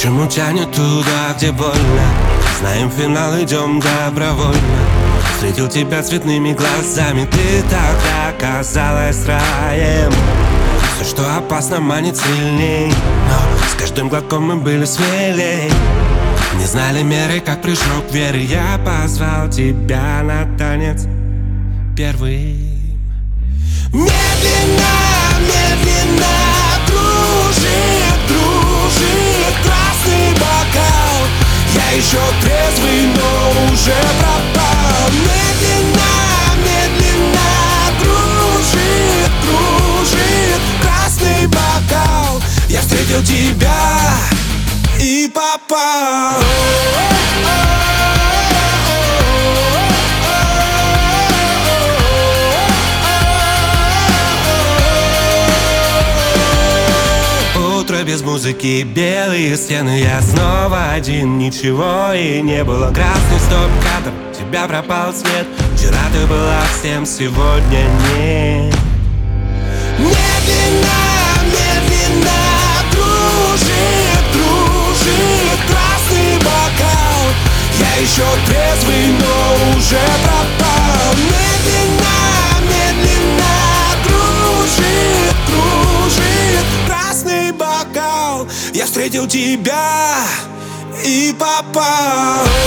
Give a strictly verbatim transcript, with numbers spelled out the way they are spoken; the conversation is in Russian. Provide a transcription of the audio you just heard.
Почему тянет туда, где больно? Знаем, в финал идем добровольно. Встретил тебя цветными глазами, ты тогда казалась раем. Все, что опасно, манит сильней, но с каждым глотком мы были смелей. Не знали меры, как прыжок веры. Я позвал тебя на танец первым. Медленно, медленно кружит, кружит красный бокал. Я еще трезвый, но уже пропал. Медленно, медленно кружит, кружит красный бокал. Я встретил тебя и попал. Утро без музыки, белые стены. Я снова один, ничего и не было. Красный стоп-кадр, тебя пропал свет. Вчера ты была всем, сегодня нет. Медленно, медленно кружит, кружит красный бокал. Я еще трезвый, но уже пропал. Медленно, медленно кружит, кружит красный бокал. Я встретил тебя и попал.